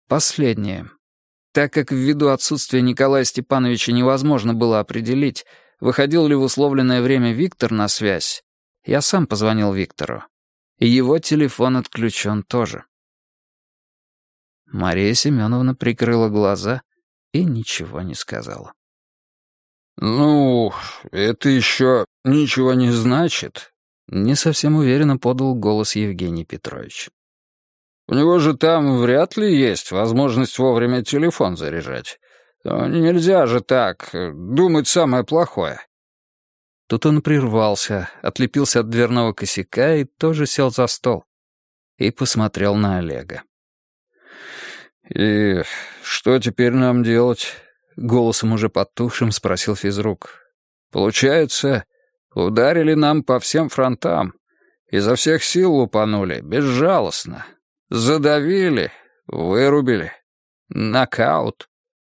Последнее. Так как ввиду отсутствия Николая Степановича невозможно было определить, выходил ли в условленное время Виктор на связь, я сам позвонил Виктору. И его телефон отключен тоже. Мария Семеновна прикрыла глаза и ничего не сказала. «Ну, это еще ничего не значит», — не совсем уверенно подал голос Евгений Петрович. «У него же там вряд ли есть возможность вовремя телефон заряжать. Нельзя же так думать самое плохое». Тут он прервался, отлепился от дверного косяка и тоже сел за стол. И посмотрел на Олега. «И что теперь нам делать?» — голосом уже потухшим спросил физрук. «Получается, ударили нам по всем фронтам, изо всех сил лупанули, безжалостно, задавили, вырубили, нокаут».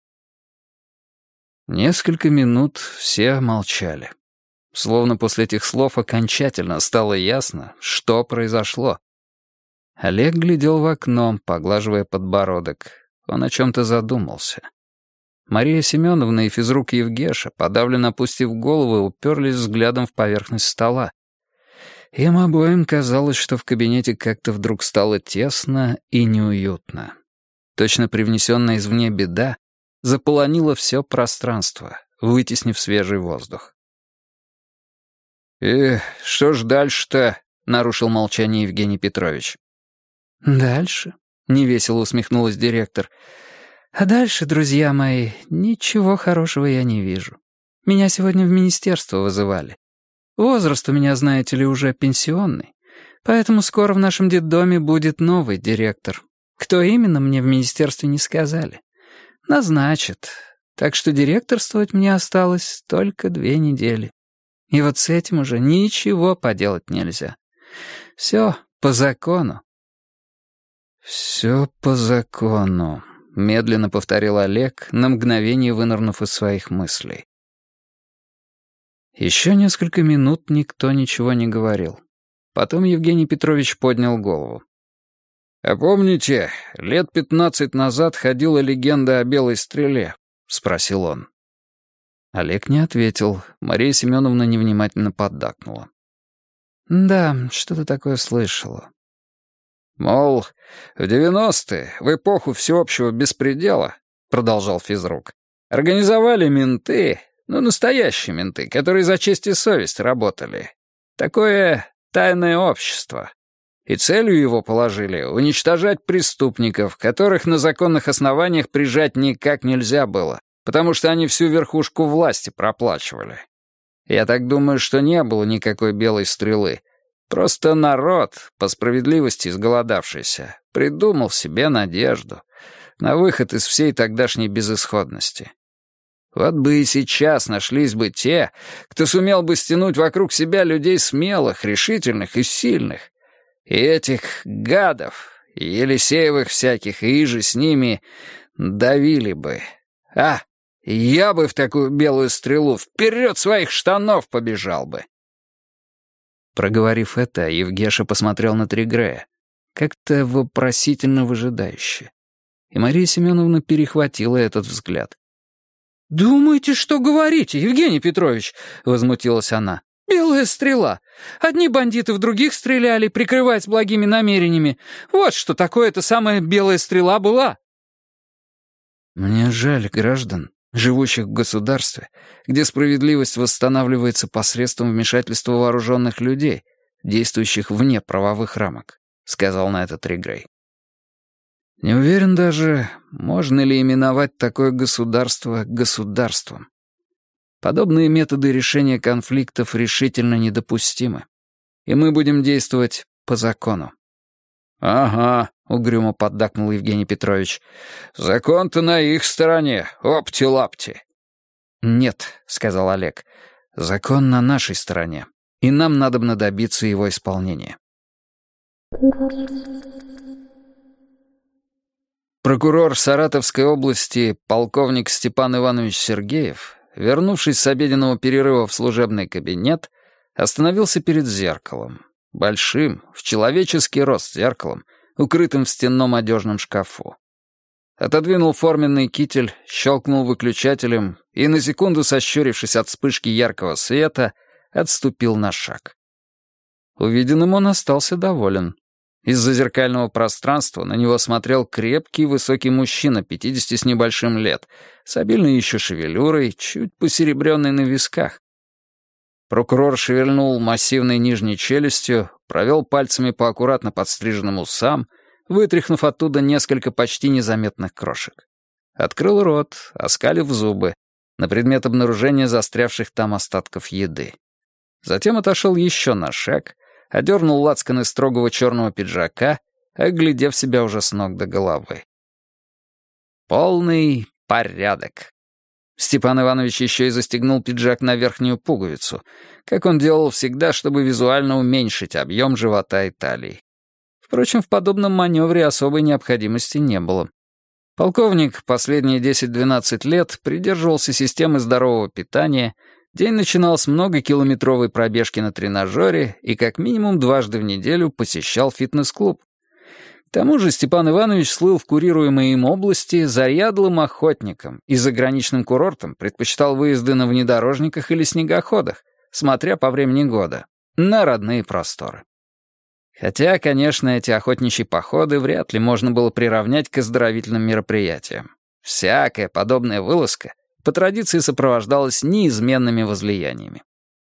Несколько минут все молчали. Словно после этих слов окончательно стало ясно, что произошло. Олег глядел в окно, поглаживая подбородок. Он о чем-то задумался. Мария Семеновна и физрук Евгеша, подавленно опустив головы, уперлись взглядом в поверхность стола. Им обоим казалось, что в кабинете как-то вдруг стало тесно и неуютно. Точно привнесенная извне беда заполонила все пространство, вытеснив свежий воздух. «И что ж дальше-то?» — нарушил молчание Евгений Петрович. «Дальше?» — невесело усмехнулась директор. «А дальше, друзья мои, ничего хорошего я не вижу. Меня сегодня в министерство вызывали. Возраст у меня, знаете ли, уже пенсионный, поэтому скоро в нашем детдоме будет новый директор. Кто именно, мне в министерстве не сказали. Назначат. Так что директорствовать мне осталось только 2 недели. И вот с этим уже ничего поделать нельзя. Все по закону». «Все по закону», — медленно повторил Олег, на мгновение вынырнув из своих мыслей. Еще несколько минут никто ничего не говорил. Потом Евгений Петрович поднял голову. «А помните, лет 15 назад ходила легенда о белой стреле?» — спросил он. Олег не ответил. Мария Семеновна невнимательно поддакнула. «Да, что-то такое слышала». «Мол, в 90-е, в эпоху всеобщего беспредела, — продолжал физрук, — организовали менты, настоящие менты, которые за честь и совесть работали. Такое тайное общество. И целью его положили уничтожать преступников, которых на законных основаниях прижать никак нельзя было, потому что они всю верхушку власти проплачивали. Я так думаю, что не было никакой белой стрелы. Просто народ, по справедливости изголодавшийся, придумал себе надежду на выход из всей тогдашней безысходности. Вот бы и сейчас нашлись бы те, кто сумел бы стянуть вокруг себя людей смелых, решительных и сильных. И этих гадов, и Елисеевых всяких, и иже с ними давили бы. Я бы в такую белую стрелу вперед своих штанов побежал бы. Проговорив это, Евгеша посмотрел на Тригрея, как-то вопросительно выжидающе. И Мария Семеновна перехватила этот взгляд. «Думаете, что говорите, Евгений Петрович?» — возмутилась она. «Белая стрела. Одни бандиты в других стреляли, прикрываясь благими намерениями. Вот что такое эта самая белая стрела была». «Мне жаль граждан, живущих в государстве, где справедливость восстанавливается посредством вмешательства вооруженных людей, действующих вне правовых рамок», — сказал на это Тригрей. «Не уверен даже, можно ли именовать такое государство государством. Подобные методы решения конфликтов решительно недопустимы, и мы будем действовать по закону». «Ага», — угрюмо поддакнул Евгений Петрович. «Закон-то на их стороне, опти-лапти». «Нет», — сказал Олег, — «закон на нашей стороне, и нам надобно добиться его исполнения». Прокурор Саратовской области полковник Степан Иванович Сергеев, вернувшись с обеденного перерыва в служебный кабинет, остановился перед зеркалом, большим, в человеческий рост зеркалом, укрытым в стенном одежном шкафу. отодвинул форменный китель, щелкнул выключателем и, на секунду сощурившись от вспышки яркого света, отступил на шаг. Увиденным он остался доволен. Из-за зеркального пространства на него смотрел крепкий высокий мужчина 50 с небольшим лет, с обильной еще шевелюрой, чуть посеребренной на висках. Прокурор шевельнул массивной нижней челюстью, провел пальцами по аккуратно подстриженным усам, вытряхнув оттуда несколько почти незаметных крошек. Открыл рот, оскалив зубы, на предмет обнаружения застрявших там остатков еды. Затем отошел еще на шаг, одернул лацканы строгого черного пиджака, оглядев себя уже с ног до головы. Полный порядок. Степан Иванович еще и застегнул пиджак на верхнюю пуговицу, как он делал всегда, чтобы визуально уменьшить объем живота и талии. Впрочем, в подобном маневре особой необходимости не было. Полковник последние 10-12 лет придерживался системы здорового питания, день начинал с многокилометровой пробежки на тренажере и как минимум дважды в неделю посещал фитнес-клуб. К тому же Степан Иванович слыл в курируемой им области заядлым охотником и заграничным курортом предпочитал выезды на внедорожниках или снегоходах, смотря по времени года, на родные просторы. Хотя, конечно, эти охотничьи походы вряд ли можно было приравнять к оздоровительным мероприятиям. Всякая подобная вылазка по традиции сопровождалась неизменными возлияниями.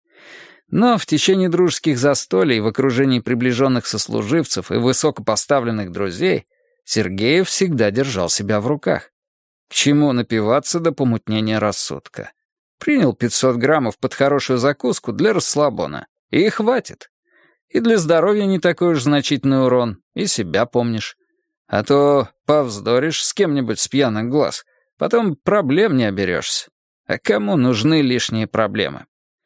Но в течение дружеских застолий в окружении приближенных сослуживцев и высокопоставленных друзей Сергеев всегда держал себя в руках. К чему напиваться до помутнения рассудка? Принял 500 граммов под хорошую закуску для расслабона, и хватит. И для здоровья не такой уж значительный урон, и себя помнишь. А то повздоришь с кем-нибудь с пьяных глаз, потом проблем не оберешься. А кому нужны лишние проблемы?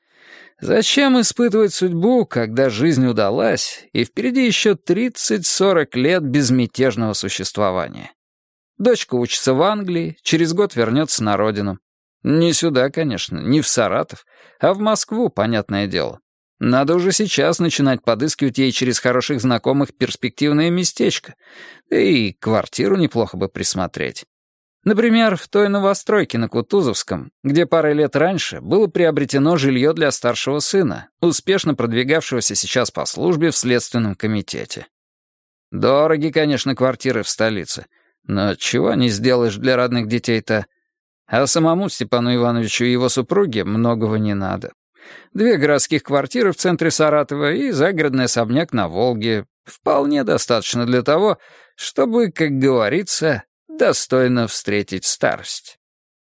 Зачем испытывать судьбу, когда жизнь удалась, и впереди еще 30-40 лет безмятежного существования? Дочка учится в Англии, через год вернется на родину. Не сюда, конечно, не в Саратов, а в Москву, понятное дело. Надо уже сейчас начинать подыскивать ей через хороших знакомых перспективное местечко, да и квартиру неплохо бы присмотреть. Например, в той новостройке на Кутузовском, где парой лет раньше было приобретено жилье для старшего сына, успешно продвигавшегося сейчас по службе в Следственном комитете. Дороги, конечно, квартиры в столице, но чего не сделаешь для родных детей-то? А самому Степану Ивановичу и его супруге многого не надо. 2 городских квартиры в центре Саратова и загородный особняк на Волге вполне достаточно для того, чтобы, как говорится, достойно встретить старость.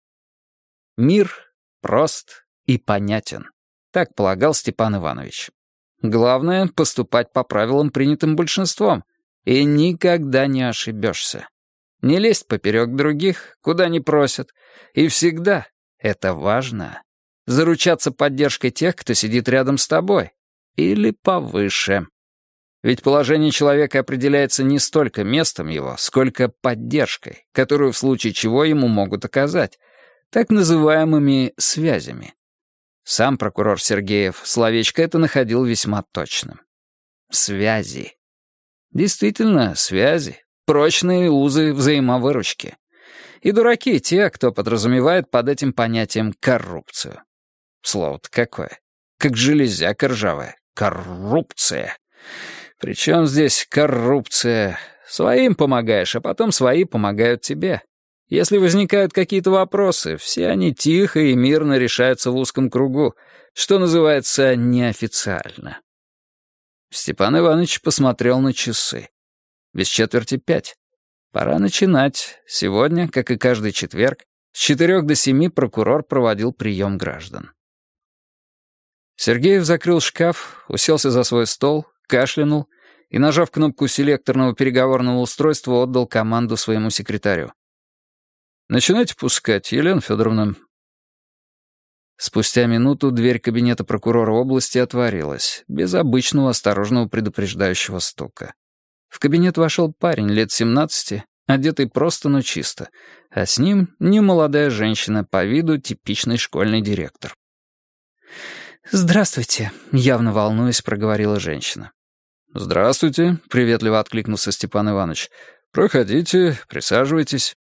Мир прост и понятен, так полагал Степан Иванович. Главное — поступать по правилам, принятым большинством, и никогда не ошибешься. Не лезть поперек других, куда не просят, и всегда, это важно, заручаться поддержкой тех, кто сидит рядом с тобой, или повыше. Ведь положение человека определяется не столько местом его, сколько поддержкой, которую в случае чего ему могут оказать, так называемыми связями. Сам прокурор Сергеев словечко это находил весьма точным. Связи. Действительно, связи. Прочные узы взаимовыручки. И дураки те, кто подразумевает под этим понятием коррупцию. Слово-то какое. Как железяка ржавая. Коррупция. Причем здесь коррупция? Своим помогаешь, а потом свои помогают тебе. Если возникают какие-то вопросы, все они тихо и мирно решаются в узком кругу, что называется неофициально. Степан Иванович посмотрел на часы. Без 4:05. Пора начинать. Сегодня, как и каждый четверг, с 4 до 7 прокурор проводил прием граждан. Сергеев закрыл шкаф, уселся за свой стол, кашлянул и, нажав кнопку селекторного переговорного устройства, отдал команду своему секретарю. «Начинайте пускать, Елена Федоровна». Спустя минуту дверь кабинета прокурора области отворилась, без обычного осторожного предупреждающего стука. В кабинет вошел парень лет 17, одетый просто, но чисто, а с ним немолодая женщина, по виду типичный школьный директор. «Здравствуйте», — явно волнуясь, проговорила женщина. «Здравствуйте», — приветливо откликнулся Степан Иванович. «Проходите, присаживайтесь».